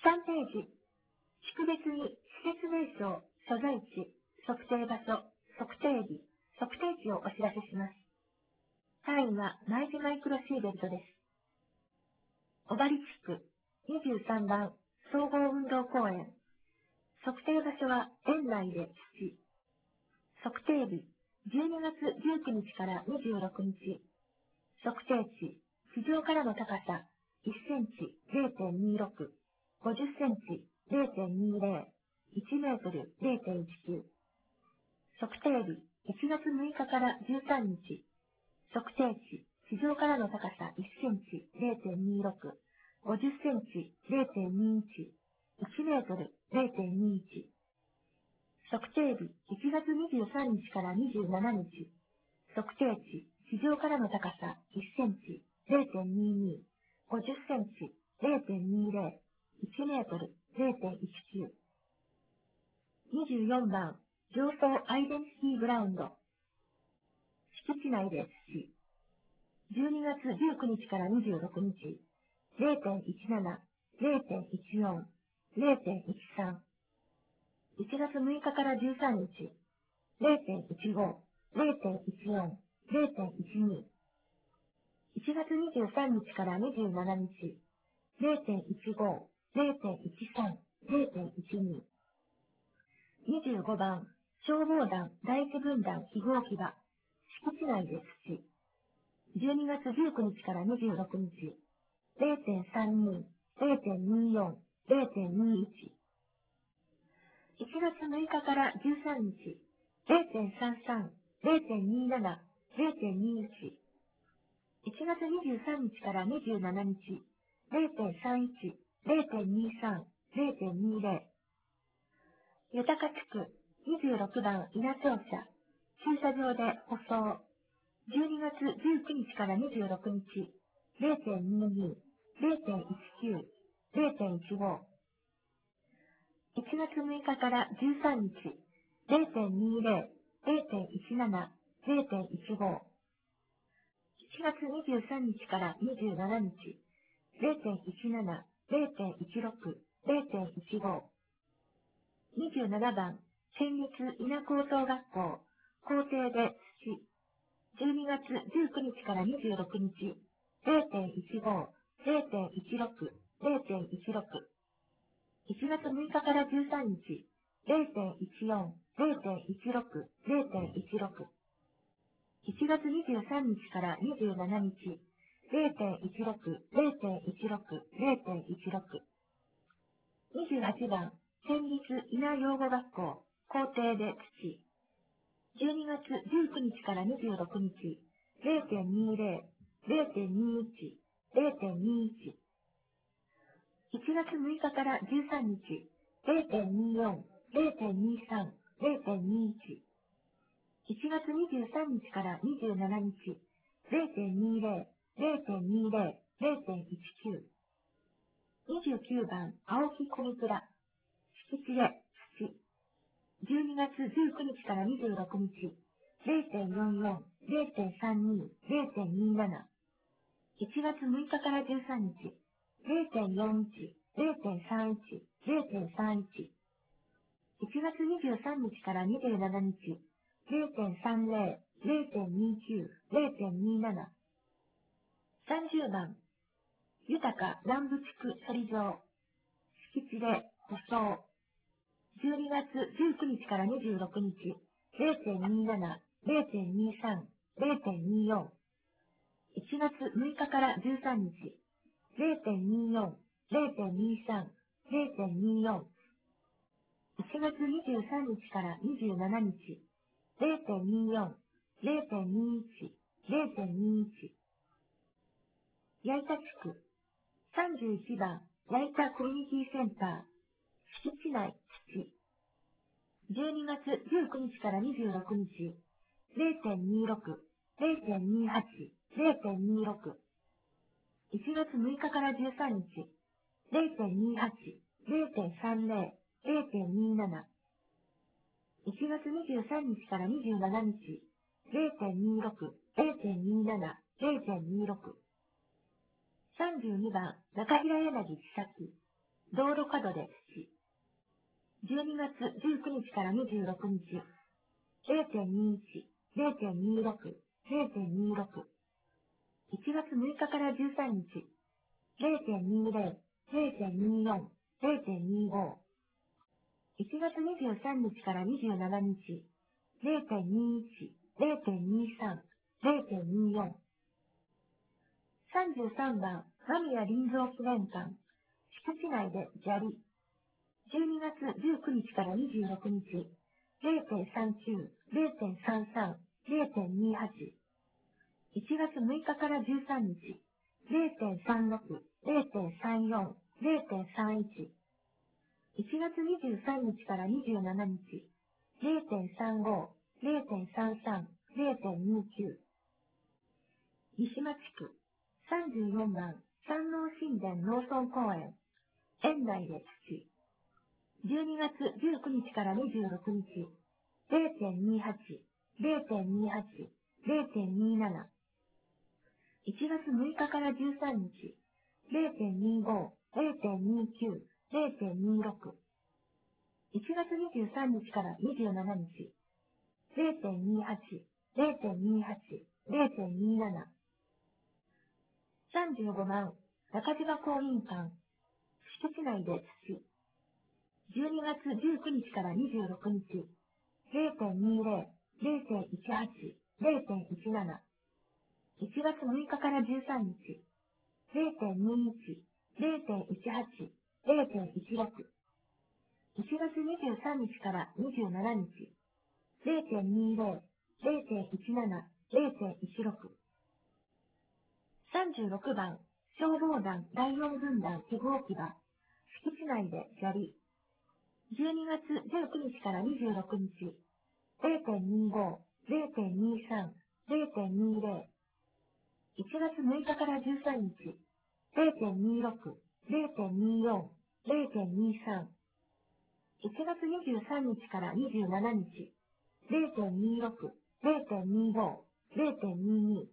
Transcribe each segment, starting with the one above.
3ページ、地区別に施設名称、所在地、測定場所、測定日、測定値をお知らせします。単位は内耳マイクロシーベルトです。小針地区、23番、総合運動公園。測定場所は園内で土。測定日、12月19日から26日。測定値、地上からの高さ、1センチ 0.26、50センチ 0.20、1メートル 0.19。測定日、1月6日から13日。測定値、地上からの高さ1センチ 0.26、50センチ 0.21、1メートル 0.21。測定日、1月23日から27日。測定値、地上からの高さ1センチ 0.22、50センチ 0.20、1メートル 0.19。24番、上層アイデンティティグラウンド。敷地内で土。12月19日から26日。0.17、0.14、0.13。1月6日から13日。0.15、0.14、0.12。1月23日から27日。0.15、0.13、0.12。25番、消防団第一軍団非合木場。敷地内で土。12月19日から26日。0.32、0.24、0.21。1月6日から13日。0.33、0.27、0.21。1月23日から27日。0.31、0.23、0.20。豊か地区26番稲庁舎。駐車場で舗装。12月19日から26日。0.22、0.19、0.15。1月6日から13日。0.20、0.17、0.15。1月23日から27日。0.17、0.16、0.15。27番、県立稲高等学校、校庭で土。12月19日から26日。0.15、0.16、0.16。1月6日から13日。0.14、0.16、0.16。1月23日から27日。0.16、0.16、0.16。28番、県立稲養護学校、校庭で土。12月19日から26日。0.20、0.21、0.21。1月6日から13日。0.24、0.23、0.21。1月23日から27日。0.20、0.20、0.19。29番、青木小見倉。敷地で土。12月19日から26日。0.44、0.32、0.27。1月6日から13日。0.41、0.31、0.31。1月23日から27日。0.30、0.29、0.27。30番。豊か南部地区処理場。敷地で舗装。12月19日から26日。0.27、0.23、0.24。1月6日から13日。0.24、0.23、0.24。1月23日から27日。0.24、0.21、0.21。矢板地区。31番、矢板コミュニティセンター。敷地内、土。12月19日から26日。0.26、0.28、0.26。1月6日から13日。0.28、0.30、0.27。1月23日から27日。0.26、0.27、0.26。32番、中平柳千崎。 道路角で土。12月19日から26日、0.21、0.26、0.26。1月6日から13日、0.20、0.24、0.25。1月23日から27日、0.21、0.23、0.24。33番、間宮林蔵記念館、敷地内で砂利。12月19日から26日、0.39、0.33、0.28。1月6日から13日、0.36、0.34、0.31。1月23日から27日、0.35、0.33、0.29。三島地区、34番、山王神殿農村公園、園内で土。12月19日から26日、0.28、0.28、0.27。1月6日から13日、0.25、0.29、0.26。1月23日から27日、0.28、0.28、0.27。35番、中島公民館、敷地内で土。12月19日から26日、0.20、0.18、0.17。1月6日から13日、0.21、0.18、0.16。1月23日から27日、0.20、0.17、0.16。36番、消防団第4軍団記号機場、敷地内で砂利。12月19日から26日、0.25、0.23、0.20。1月6日から13日、0.26、0.24、0.23。1月23日から27日、0.26、0.25、0.22。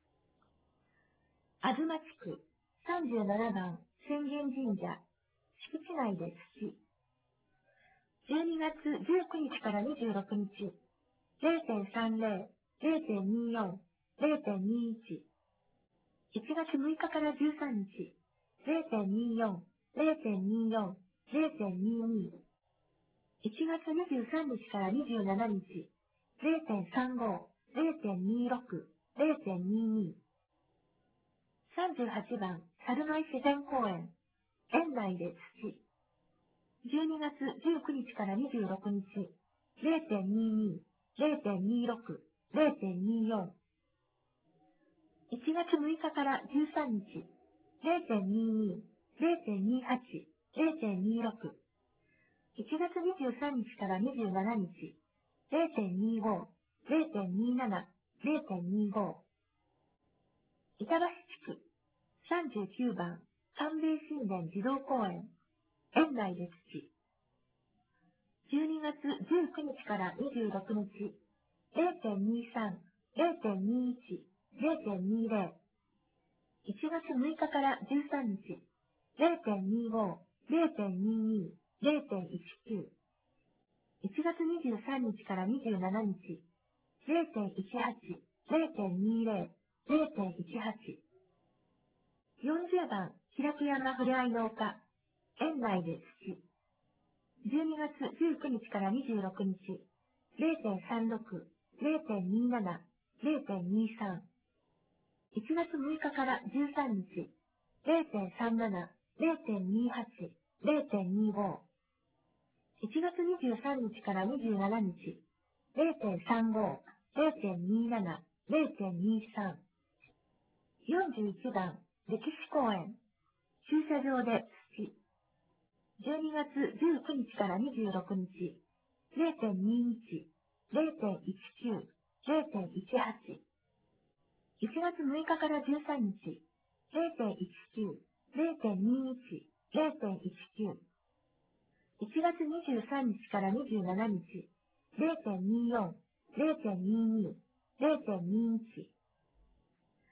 あずま地区、37番、浅間神社、敷地内で土。12月19日から26日、0.30、0.24、0.21。1月6日から13日、0.24、0.24、0.22。1月23日から27日、0.35、0.26、0.22。38番、猿舞自然公園、園内で土。12月19日から26日、0.22、0.26、0.24。1月6日から13日、0.22、0.28、0.26。1月23日から27日、0.25、0.27、0.25。板橋地区、39番、寒米神殿児童公園、園内で土。12月19日から26日、0.23、0.21、0.20。1月6日から13日、0.25、0.22、0.19。1月23日から27日、0.18、0.20、0.18。40番、平山ふれあいの丘、園内で土。12月19日から26日、0.36、0.27、0.23。1月6日から13日、0.37、0.28、0.25。1月23日から27日、0.35、0.27、0.23。41番、歴史公園、駐車場で土。12月19日から26日、0.21、0.19、0.18。1月6日から13日、0.19、0.21、0.19。1月23日から27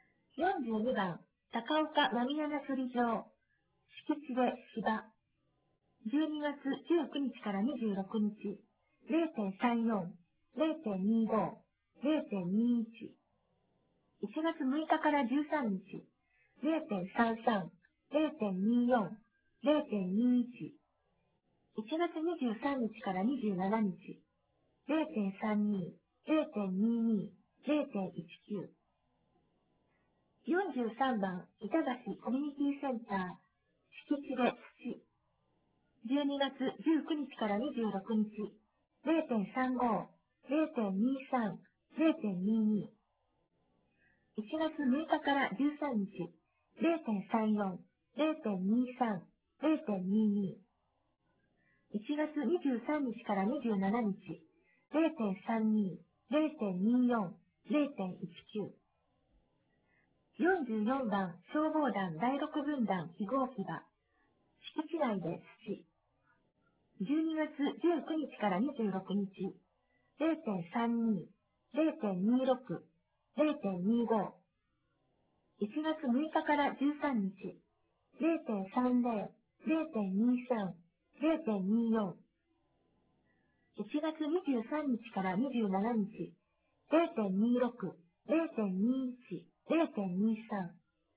日、0.24、0.22、0.21。42番、高岡間宮那処理場、敷地で芝。 12月19日から26日、0.34、0.25、0.21。1月6日から13日、0.33、0.24、0.21。1月23日から27日、0.32、0.22、0.19。43番、板橋コミュニティセンター、敷地で土。12月19日から26日、0.35、0.23、0.22。1月6日から13日、0.34、0.23、0.22。1月23日から27日、0.32、0.24、0.19。44番消防団第6分団非合機場、敷地内で土。12月19日から26日、0.32、0.26、0.25。1月6日から13日、0.30、0.23、0.24。1月23日から27日、0.26、0.21、0.23。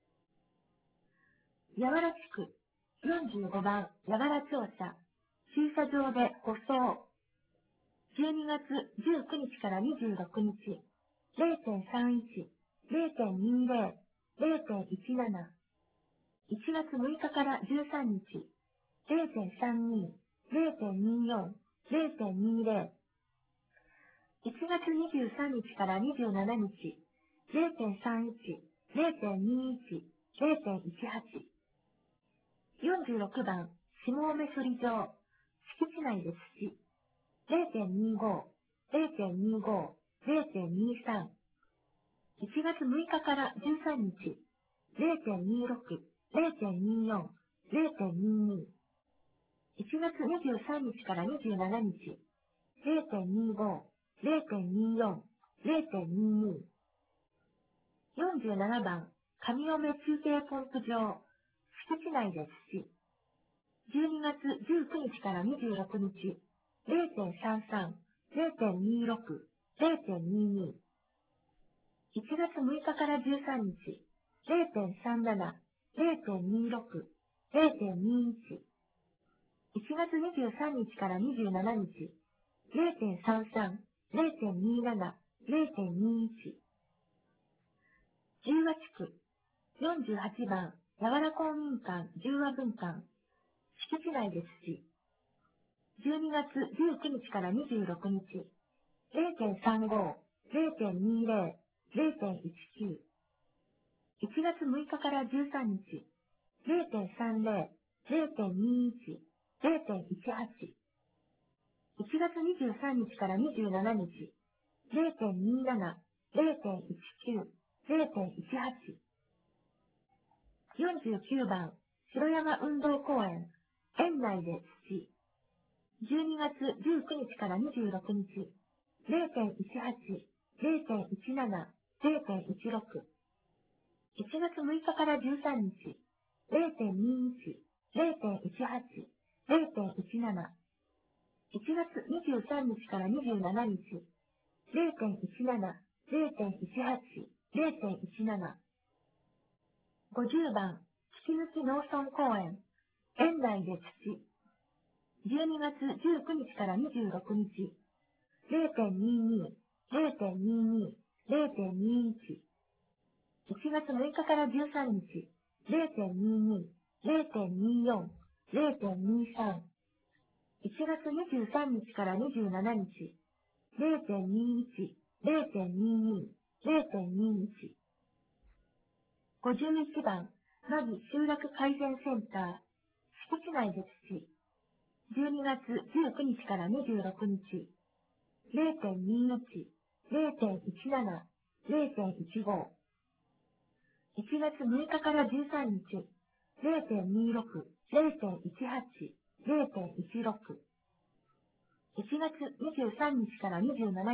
八原地区、45番八原庁舎、駐車場で舗装。12月19日から26日、0.31、0.20、0.17。1月6日から13日、0.32、0.24、0.20。1月23日から27日、0.31、0.21、0.18。46番、下梅処理場、敷地内で土。0.25、0.25、0.23。1月6日から13日、0.26、0.24、0.22。1月23日から27日、0.25、0.24、0.22。47番、上梅中継ポンプ場、敷地内で土。12月19日から26日、0.33、0.26、0.22。1月6日から13日、0.37、0.26、0.21。1月23日から27日、0.33、0.27、0.21。十和地区、48番、八原公民館十和分館、敷地内で土。12月19日から26日、0.35、0.20、0.19。1月6日から13日、0.30、0.21、0.18。1月23日から27日、0.27、0.19、0.18。49番、城山運動公園、園内で土。12月19日から26日、0.18、0.17、0.16。1月6日から13日、0.21、0.18、0.17。1月23日から27日、0.17、0.18、0.17。50番、引き抜き農村公園、園内で土。12月19日から26日、0.22、0.22、0.21。1月6日から13日、0.22、0.24、0.23。1月23日から27日、0.21、0.22、0.21。51番、マギ集落改善センター、敷地内で土。12月19日から26日、0.21、0.17、0.15。1月6日から13日、0.26、0.18、0.16。1月23日から27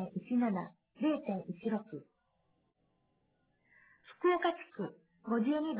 日、0.17、0.17、0.16。福岡地区52番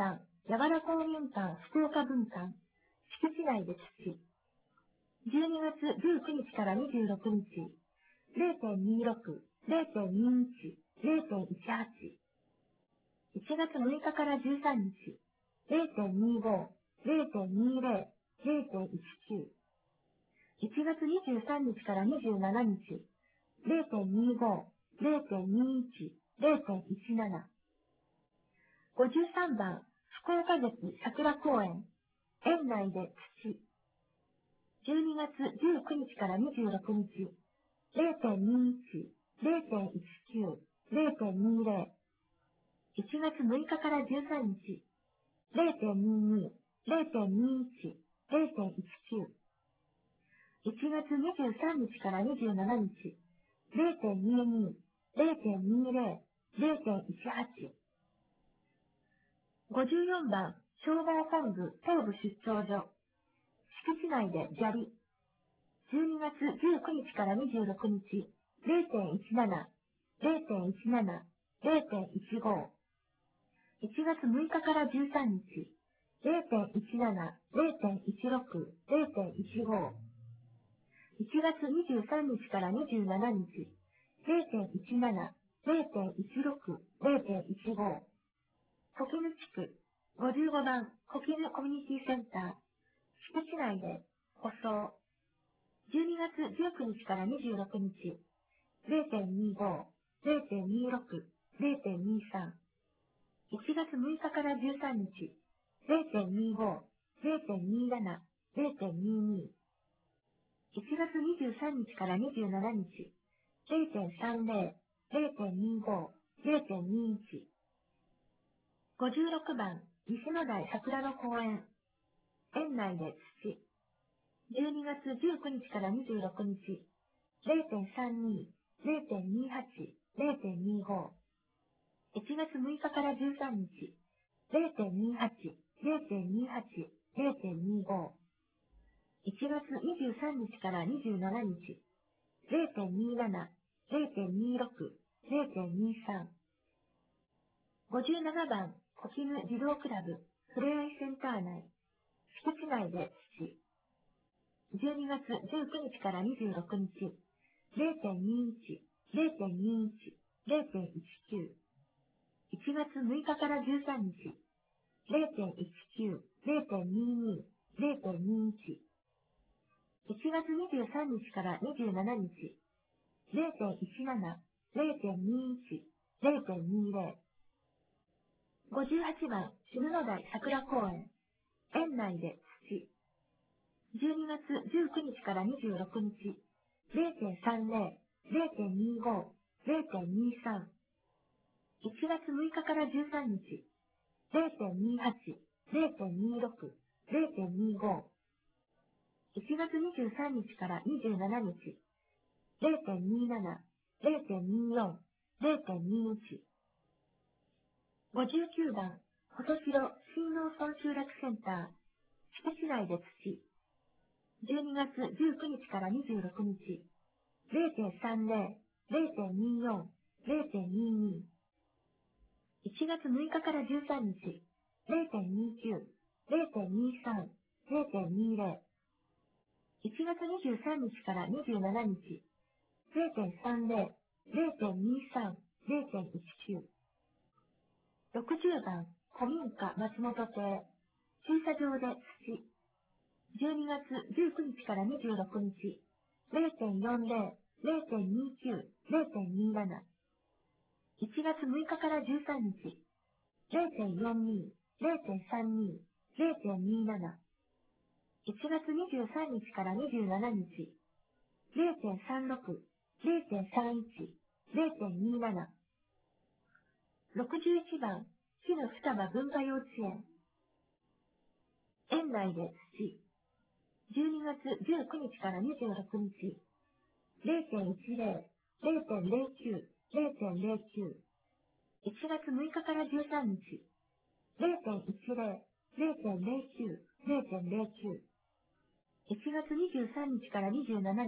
柔ら公民館福岡分館、敷地内で土。12月19日から26日、0.26、0.21、0.18。1月6日から13日、0.25、0.20、0.19。1月23日から27日、0.25、0.21、0.17。53番、福岡劇桜公園、園内で土。12月19日から26日、0.21、0.19、0.20。1月6日から13日、0.22、0.21、0.19。1月23日から27日、0.22、0.20、0.18。54番、消防本部東部出張所。敷地内で砂利。12月19日から26日、0.17、0.17、0.15。1月6日から13日、0.17、0.16、0.15。1月23日から27日、0.17、0.16、0.15。小絹地区、55番、小絹コミュニティセンター、敷地内で、舗装。12月19日から26日、0.25、0.26、0.23。1月6日から13日、0.25、0.27、0.22。1月23日から27日、0.30、0.25、0.21。56番、西野台桜の公園。園内で土。12月19日から26日、0.32、0.28、0.25。1月6日から13日、0.28、0.28、0.25。1月23日から27日、0.27、0.26、0.23。57番、小絹児童クラブ、ふれあいセンター内、敷地内で土。12月19日から26日、0.21、0.21、0.19。1月6日から13日、0.19、0.22、0.21。1月23日から27日、0.17、0.21、0.20。58番、篠野台桜公園、園内で土。12月19日から26日、0.30、0.25、0.23。1月6日から13日、0.28、0.26、0.25。1月23日から27日、0.27、0.24、0.21。59番、細白新農村集落センター、敷地内で土。12月19日から26日、0.30、0.24、0.22。1月6日から13日、0.29、0.23、0.20。1月23日から27日、0.30、0.23、0.19。60番、古民家松本邸、駐車場で土。12月19日から26日、0.40、0.29、0.27。1月6日から13日、0.42、0.32、0.27。1月23日から27日、0.36、0.31、0.27。61番、木の双葉文化幼稚園。園内で土。12月19日から26日、0.10、0.09、0.09。1月6日から13日、0.10、0.09、0.09。1月23日から27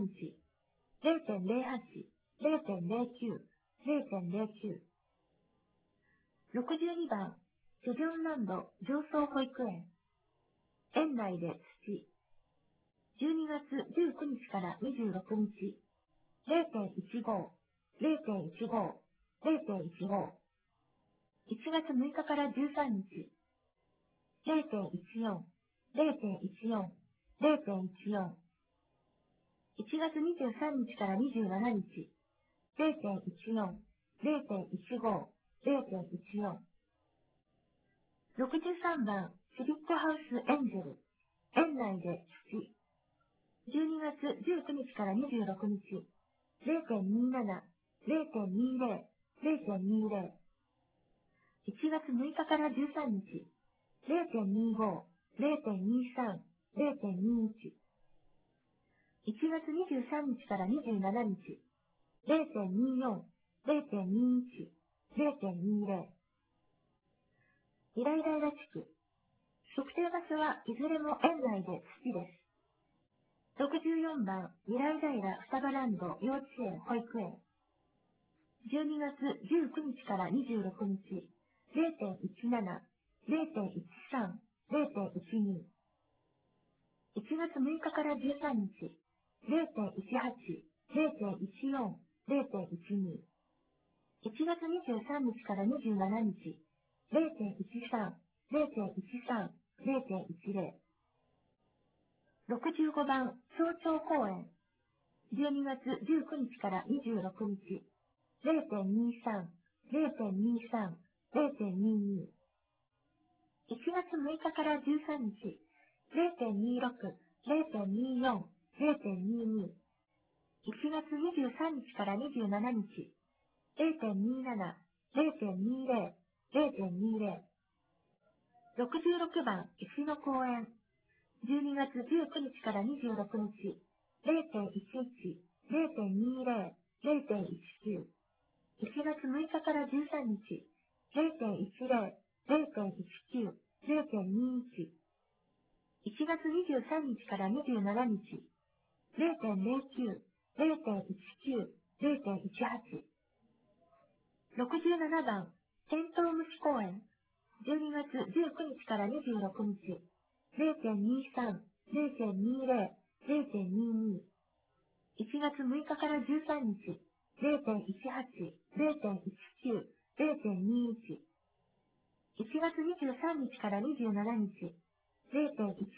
日、0.08、0.09、0.09。62番、 チョジョンランド上層保育園。園内で土。12月19日から26日。0.15、0.15、0.15。1月6日から13日。0.14、0.14、0.14。1月23日から27日。0.14、0.15、0.14。63番、シビックハウスエンジェル。園内で土。12月19日から26日。0.27、0.20、0.20。1月6日から13日。0.25、0.23、0.21。1月23日から27日。0.24、0.21、0.20。イライライラ地区。測定場所はいずれも園内で土です。64番、イライライラ双葉ランド幼稚園保育園。12月19日から26日。0.17、0.13、0.12。1月6日から13日。0.18、0.14、0.12。1月23日から27日。0.13、0.13、0.10。65番、早朝公演。12月19日から26日。0.23、0.23、0.22。1月6日から13日。0.26、0.24、0.22。1月23日から27日。0.27、0.20、0.20。66番、石の公園。12月19日から26日。0.11、0.20、0.19。1月6日から13日。0.10、0.19、0.21。1月23日から27日。0.09、0.19、0.18。67番、テントウムシ公園。12月19日から26日。0.23、0.20、0.22。1月6日から13日。0.18、0.19、0.21。1月23日から27日。0.19、